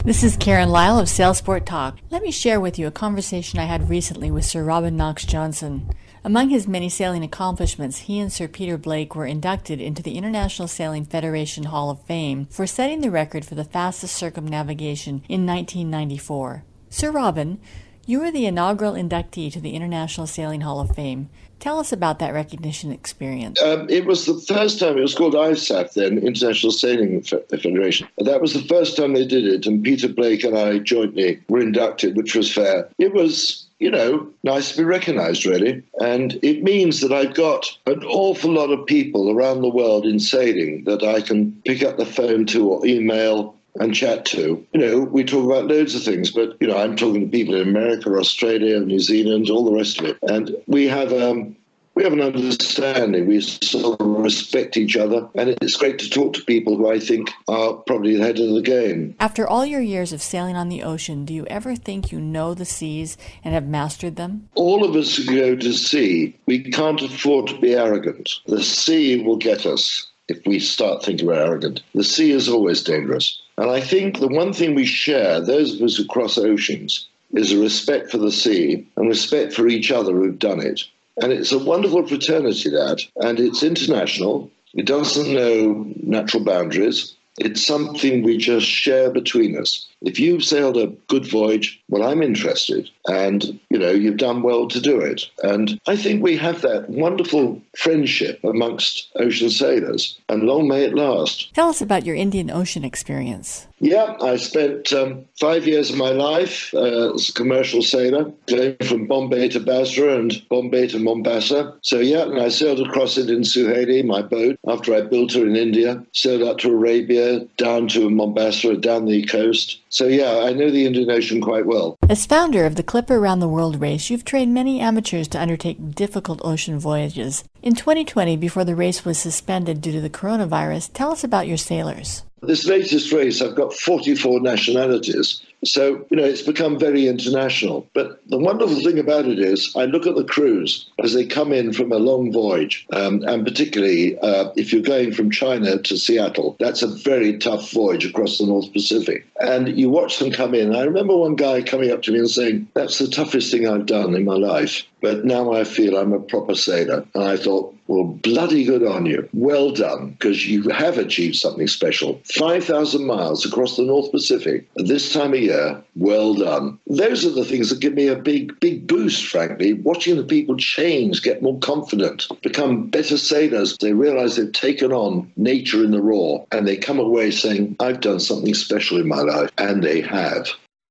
This is Karen Lyle of Sailsport Talk. Let me share with you a conversation I had recently with Sir Robin Knox-Johnson. Among his many sailing accomplishments, he and Sir Peter Blake were inducted into the International Sailing Federation Hall of Fame for setting the record for the fastest circumnavigation in 1994. Sir Robin, you were the inaugural inductee to the International Sailing Hall of Fame. Tell us about that recognition experience. It was the first time, it was called ISAF then, International Sailing Federation. That was the first time they did it, and Peter Blake and I jointly were inducted, which was fair. It was, nice to be recognized, really. And it means that I've got an awful lot of people around the world in sailing that I can pick up the phone to or email and chat to. We talk about loads of things, but, I'm talking to people in America, Australia, New Zealand, all the rest of it. And we have an understanding. We sort of respect each other, and it's great to talk to people who I think are probably the head of the game. After all your years of sailing on the ocean, do you ever think you know the seas and have mastered them? All of us who go to sea, we can't afford to be arrogant. The sea will get us if we start thinking we're arrogant. The sea is always dangerous. And I think the one thing we share, those of us who cross oceans, is a respect for the sea and respect for each other who've done it. And it's a wonderful fraternity, that, and it's international. It doesn't know natural boundaries. It's something we just share between us. If you've sailed a good voyage, well, I'm interested. And, you've done well to do it. And I think we have that wonderful friendship amongst ocean sailors, and long may it last. Tell us about your Indian Ocean experience. Yeah, I spent 5 years of my life as a commercial sailor, going from Bombay to Basra and Bombay to Mombasa. So, and I sailed across it in Suhaili, my boat, after I built her in India, sailed up to Arabia, down to Mombasa, down the coast. So, I know the Indian Ocean quite well. As founder of the Clipper Around the World race, you've trained many amateurs to undertake difficult ocean voyages. In 2020, before the race was suspended due to the coronavirus, tell us about your sailors. This latest race, I've got 44 nationalities. So, it's become very international. But the wonderful thing about it is I look at the crews as they come in from a long voyage, and particularly if you're going from China to Seattle, that's a very tough voyage across the North Pacific. And you watch them come in. I remember one guy coming up to me and saying, that's the toughest thing I've done in my life. But now I feel I'm a proper sailor. And I thought, well, bloody good on you. Well done, because you have achieved something special. 5,000 miles across the North Pacific at this time of year. Well done. Those are the things that give me a big boost, frankly. Watching the people change, get more confident, become better sailors. They realize they've taken on nature in the raw, and they come away saying, I've done something special in my life. And they have.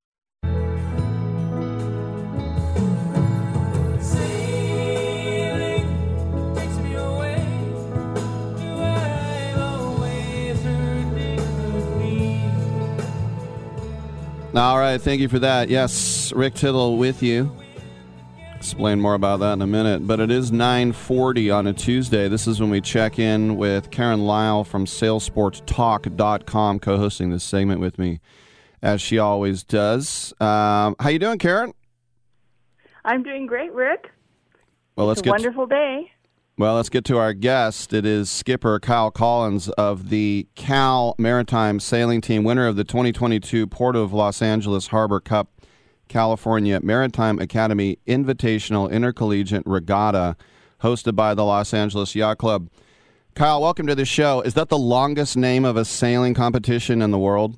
All right, thank you for that. Yes, Rick Tittle with you. Explain more about that in a minute. But it is 9:40 on a Tuesday. This is when we check in with Karen Lyle from SailsportTalk.com, co-hosting this segment with me, as she always does. How you doing, Karen? I'm doing great, Rick. Well, it's a wonderful day. Well, let's get to our guest. It is skipper Kyle Collins of the Cal Maritime Sailing Team, winner of the 2022 Port of Los Angeles Harbor Cup California Maritime Academy Invitational Intercollegiate Regatta, hosted by the Los Angeles Yacht Club. Kyle, welcome to the show. Is that the longest name of a sailing competition in the world?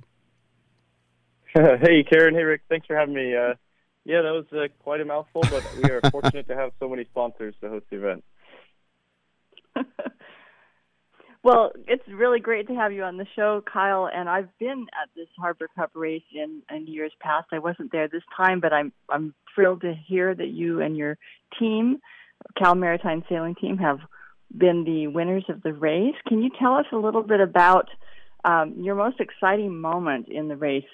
Hey, Karen. Hey, Rick. Thanks for having me. That was quite a mouthful, but we are fortunate to have so many sponsors to host the event. Well, it's really great to have you on the show, Kyle, and I've been at this Harbor Cup race in years past. I wasn't there this time, but I'm thrilled to hear that you and your team, Cal Maritime Sailing Team, have been the winners of the race. Can you tell us a little bit about your most exciting moment in the race?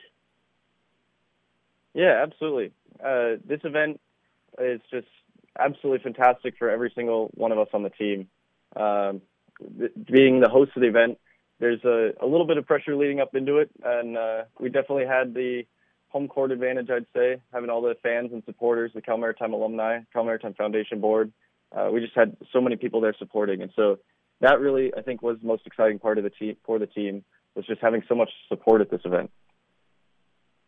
Yeah, absolutely. This event is just absolutely fantastic for every single one of us on the team. Being the host of the event, there's a little bit of pressure leading up into it, and we definitely had the home court advantage, I'd say, having all the fans and supporters, the Cal Maritime alumni, Cal Maritime Foundation Board. We just had so many people there supporting, and so that really, I think, was the most exciting part of the team, for the team, was just having so much support at this event.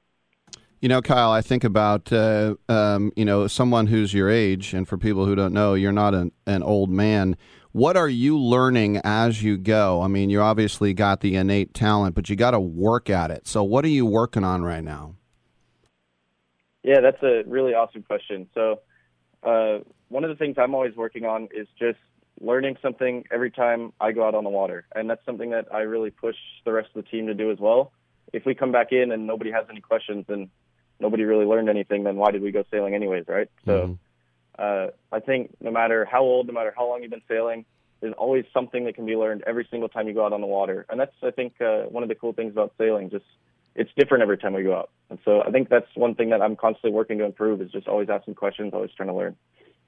You know, Kyle, I think about, someone who's your age, and for people who don't know, you're not an old man. What are you learning as you go? I mean, you obviously got the innate talent, but you got to work at it. So what are you working on right now? Yeah, that's a really awesome question. So one of the things I'm always working on is just learning something every time I go out on the water. And that's something that I really push the rest of the team to do as well. If we come back in and nobody has any questions, then nobody really learned anything, then why did we go sailing anyways, right? So I think no matter how old, no matter how long you've been sailing, there's always something that can be learned every single time you go out on the water. And that's, I think, one of the cool things about sailing. Just it's different every time we go out. And so I think that's one thing that I'm constantly working to improve is just always asking questions, always trying to learn.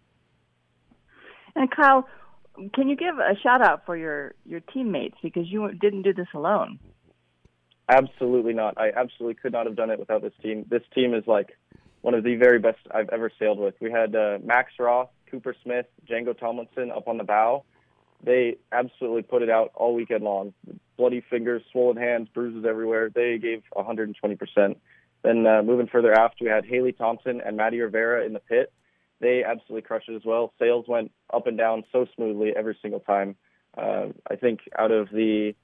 And Kyle, can you give a shout out for your teammates, because you didn't do this alone? Absolutely not. I absolutely could not have done it without this team. This team is like one of the very best I've ever sailed with. We had Max Roth, Cooper Smith, Django Tomlinson up on the bow. They absolutely put it out all weekend long. Bloody fingers, swollen hands, bruises everywhere. They gave 120%. Then moving further aft, we had Haley Thompson and Maddie Rivera in the pit. They absolutely crushed it as well. Sails went up and down so smoothly every single time. I think out of the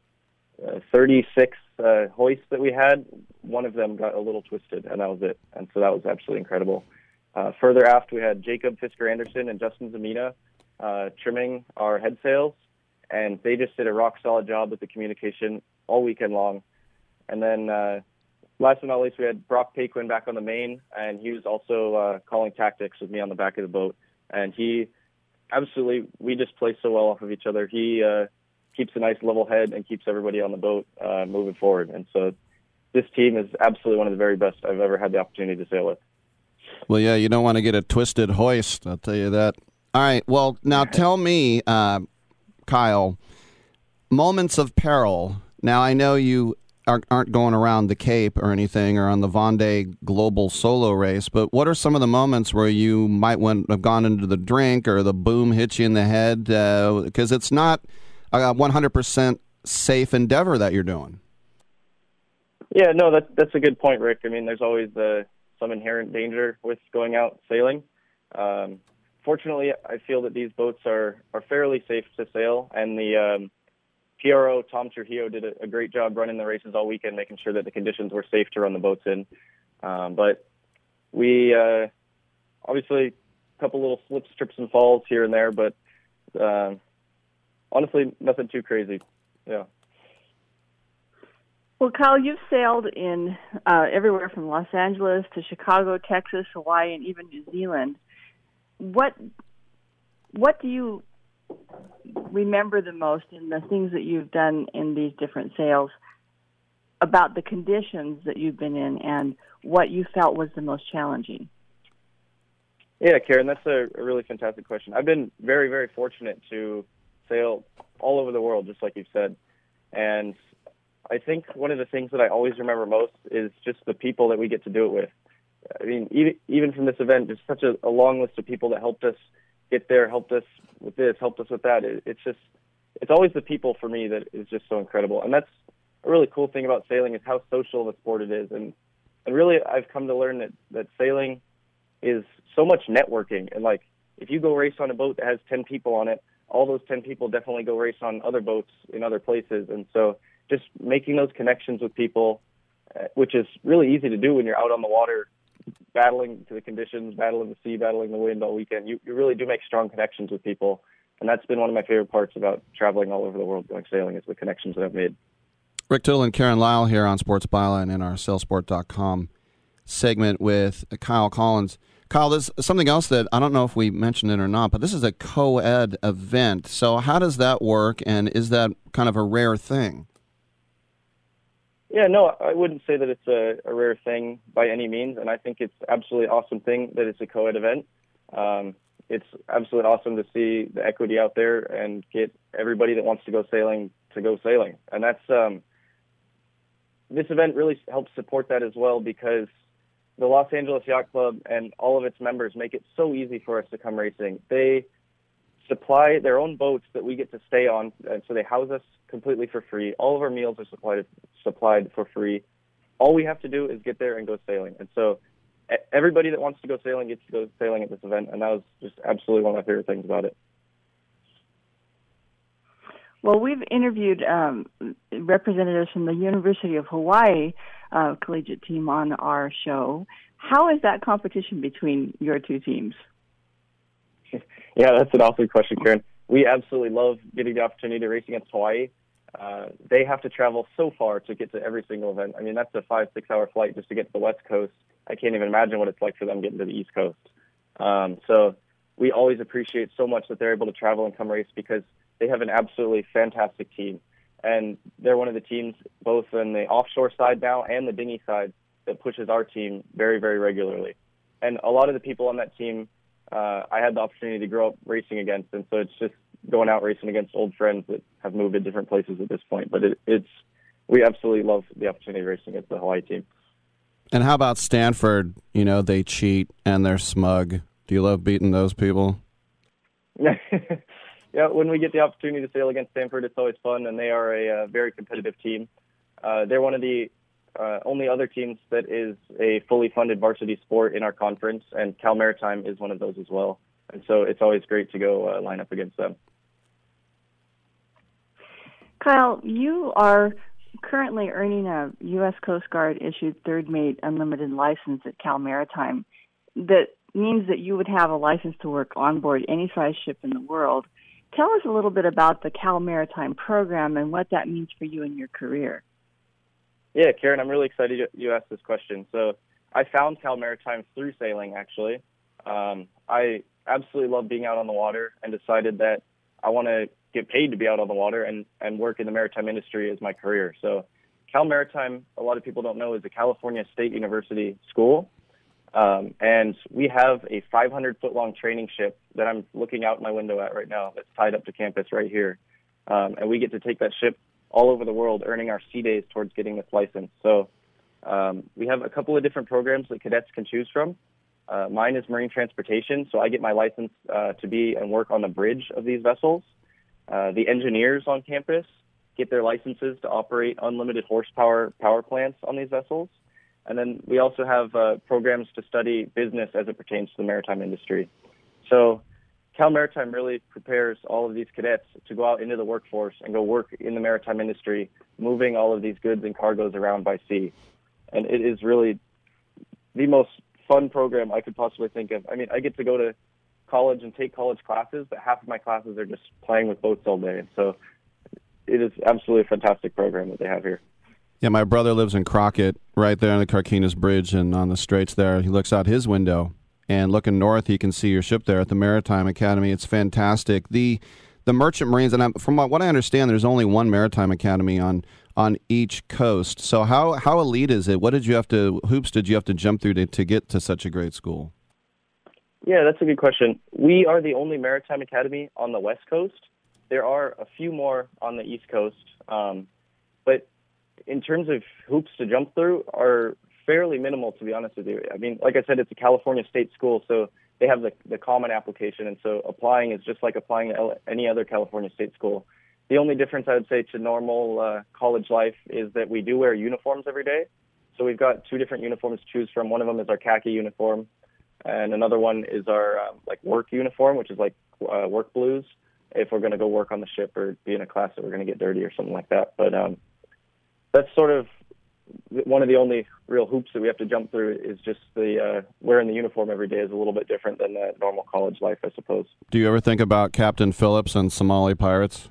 36 hoists that we had, one of them got a little twisted, and that was it. And so that was absolutely incredible. Further aft, we had Jacob Fisker-Anderson and Justin Zamina trimming our head sails, and they just did a rock-solid job with the communication all weekend long. And then last but not least, we had Brock Paquin back on the main, and he was also calling tactics with me on the back of the boat. And he absolutely, we just play so well off of each other. He keeps a nice level head and keeps everybody on the boat moving forward. And so this team is absolutely one of the very best I've ever had the opportunity to sail with. Well, yeah, you don't want to get a twisted hoist, I'll tell you that. All right, well, now tell me, Kyle, moments of peril. Now, I know you aren't going around the Cape or anything or on the Vendée Global Solo Race, but what are some of the moments where you might have gone into the drink or the boom hit you in the head? Because it's not a 100% safe endeavor that you're doing. Yeah, no, that's a good point, Rick. I mean, there's always some inherent danger with going out sailing. Fortunately, I feel that these boats are fairly safe to sail, and the PRO, Tom Trujillo, did a great job running the races all weekend, making sure that the conditions were safe to run the boats in. But we, obviously, a couple little slips, trips, and falls here and there, but honestly, nothing too crazy. Yeah. Well, Kyle, you've sailed in everywhere from Los Angeles to Chicago, Texas, Hawaii, and even New Zealand. What do you remember the most in the things that you've done in these different sails about the conditions that you've been in and what you felt was the most challenging? Yeah, Karen, that's a really fantastic question. I've been very, very fortunate to sail all over the world, just like you've said. And I think one of the things that I always remember most is just the people that we get to do it with. I mean, even from this event, there's such a long list of people that helped us get there, helped us with this, helped us with that. It's always the people for me that is just so incredible. And that's a really cool thing about sailing is how social the sport it is. And really, I've come to learn that sailing is so much networking. And like, if you go race on a boat that has 10 people on it, all those 10 people definitely go race on other boats in other places. And so just making those connections with people, which is really easy to do when you're out on the water, battling to the conditions, battling the sea, battling the wind all weekend. You really do make strong connections with people. And that's been one of my favorite parts about traveling all over the world going sailing is the connections that I've made. Rick Tittle and Karen Lyle here on Sports Byline in our sailsport.com segment with Kyle Collins. Kyle, there's something else that I don't know if we mentioned it or not, but this is a co-ed event. So how does that work, and is that kind of a rare thing? Yeah, no, I wouldn't say that it's a rare thing by any means, and I think it's absolutely awesome thing that it's a co-ed event. It's absolutely awesome to see the equity out there and get everybody that wants to go sailing to go sailing. And that's this event really helps support that as well, because the Los Angeles Yacht Club and all of its members make it so easy for us to come racing. They supply their own boats that we get to stay on, and so they house us completely for free. All of our meals are supplied for free. all we have to do is get there and go sailing. And so everybody that wants to go sailing gets to go sailing at this event, and that was just absolutely one of my favorite things about it. Well, we've interviewed representatives from the University of Hawaii collegiate team on our show. How is that competition between your two teams? Yeah, that's an awesome question, Karen. We absolutely love getting the opportunity to race against Hawaii. They have to travel so far to get to every single event. I mean, that's a 5-6 hour flight just to get to the West Coast. I can't even imagine what it's like for them getting to the East Coast. So we always appreciate so much that they're able to travel and come race because they have an absolutely fantastic team. And they're one of the teams, both on the offshore side now and the dinghy side, that pushes our team very, very regularly. And a lot of the people on that team, I had the opportunity to grow up racing against. And so it's just going out racing against old friends that have moved to different places at this point. But we absolutely love the opportunity of racing against the Hawaii team. And how about Stanford? You know, they cheat and they're smug. Do you love beating those people? Yeah, when we get the opportunity to sail against Stanford, it's always fun, and they are a very competitive team. They're one of the only other teams that is a fully funded varsity sport in our conference, and Cal Maritime is one of those as well. And so it's always great to go line up against them. Kyle, you are currently earning a U.S. Coast Guard issued third mate unlimited license at Cal Maritime. That means that you would have a license to work on board any size ship in the world. Tell us a little bit about the Cal Maritime program and what that means for you in your career. Yeah, Karen, I'm really excited you asked this question. So I found Cal Maritime through sailing, actually. I absolutely love being out on the water and decided that I want to get paid to be out on the water and work in the maritime industry as my career. So Cal Maritime, a lot of people don't know, is a California State University school. And we have a 500-foot-long training ship that I'm looking out my window at right now that's tied up to campus right here. And we get to take that ship all over the world, earning our sea days towards getting this license. So we have a couple of different programs that cadets can choose from. Mine is marine transportation, so I get my license to be and work on the bridge of these vessels. The engineers on campus get their licenses to operate unlimited horsepower power plants on these vessels. And then we also have programs to study business as it pertains to the maritime industry. So Cal Maritime really prepares all of these cadets to go out into the workforce and go work in the maritime industry, moving all of these goods and cargoes around by sea. And it is really the most fun program I could possibly think of. I mean, I get to go to college and take college classes, but half of my classes are just playing with boats all day. So it is absolutely a fantastic program that they have here. Yeah, my brother lives in Crockett, right there on the Carquinez Bridge and on the straits there. He looks out his window, and looking north, he can see your ship there at the Maritime Academy. It's fantastic. The Merchant Marines, and from what I understand, there's only one Maritime Academy on each coast. So how elite is it? What hoops did you have to jump through to get to such a great school? Yeah, that's a good question. We are the only Maritime Academy on the West Coast. There are a few more on the East Coast, but in terms of hoops to jump through are fairly minimal, to be honest with you. I mean, like I said, it's a California state school, so they have the common application, and so applying is just like applying to any other California state school. The only difference I would say to normal college life is that we do wear uniforms every day. So we've got two different uniforms to choose from. One of them is our khaki uniform, and another one is our work uniform, which is like work blues, if we're going to go work on the ship or be in a class that we're going to get dirty or something like that. But that's sort of one of the only real hoops that we have to jump through is just the wearing the uniform every day is a little bit different than the normal college life, I suppose. Do you ever think about Captain Phillips and Somali pirates?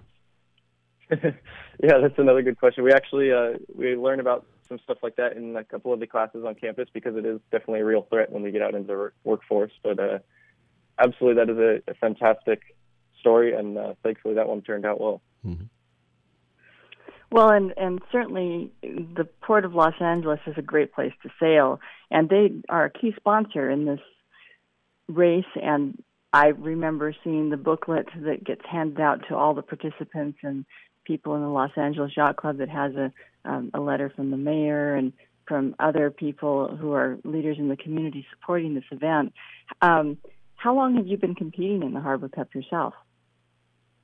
Yeah, that's another good question. We actually we learn about some stuff like that in a couple of the classes on campus because it is definitely a real threat when we get out into the workforce. But absolutely, that is a fantastic story, and thankfully that one turned out well. Mm-hmm. Well, and certainly the Port of Los Angeles is a great place to sail, and they are a key sponsor in this race. And I remember seeing the booklet that gets handed out to all the participants and people in the Los Angeles Yacht Club that has a letter from the mayor and from other people who are leaders in the community supporting this event. How long have you been competing in the Harbor Cup yourself?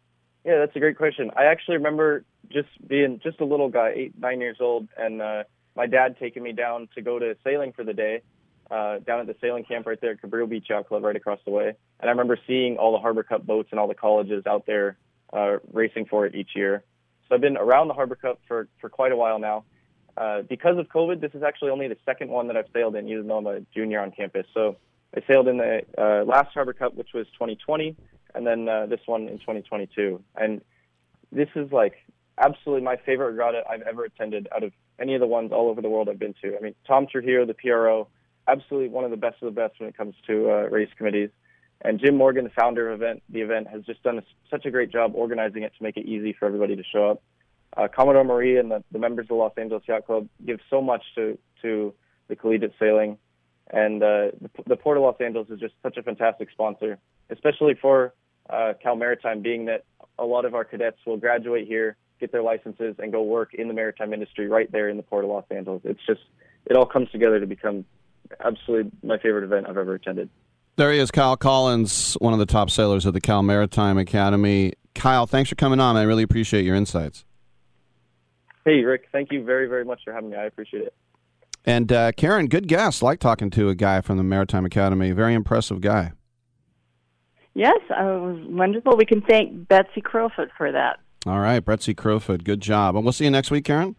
Yeah, that's a great question. I actually remember just being just a little guy, 8, 9 years old, and my dad taking me down to go to sailing for the day, down at the sailing camp right there at Cabrillo Beach Yacht Club right across the way. And I remember seeing all the Harbor Cup boats and all the colleges out there racing for it each year. So I've been around the Harbor Cup for quite a while now. Because of COVID, this is actually only the second one that I've sailed in, even though I'm a junior on campus. So I sailed in the last Harbor Cup, which was 2020, and then this one in 2022. And this is like absolutely my favorite regatta I've ever attended out of any of the ones all over the world I've been to. I mean, Tom Trujillo, the PRO, absolutely one of the best when it comes to race committees. And Jim Morgan, the founder of the event, has just done such a great job organizing it to make it easy for everybody to show up. Commodore Marie and the members of the Los Angeles Yacht Club give so much to the collegiate sailing. And the Port of Los Angeles is just such a fantastic sponsor, especially for Cal Maritime, being that a lot of our cadets will graduate here, get their licenses, and go work in the maritime industry right there in the Port of Los Angeles. It all comes together to become absolutely my favorite event I've ever attended. There he is, Kyle Collins, one of the top sailors at the Cal Maritime Academy. Kyle, thanks for coming on. I really appreciate your insights. Hey, Rick, thank you very, very much for having me. I appreciate it. And Karen, good guest. Like talking to a guy from the Maritime Academy. Very impressive guy. Yes, it was wonderful. We can thank Betsy Crowfoot for that. All right, Betsy Crowfoot, good job. And we'll see you next week, Karen.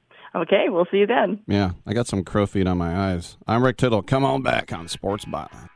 Okay, we'll see you then. Yeah, I got some crow feet on my eyes. I'm Rick Tittle. Come on back on Sports Byline.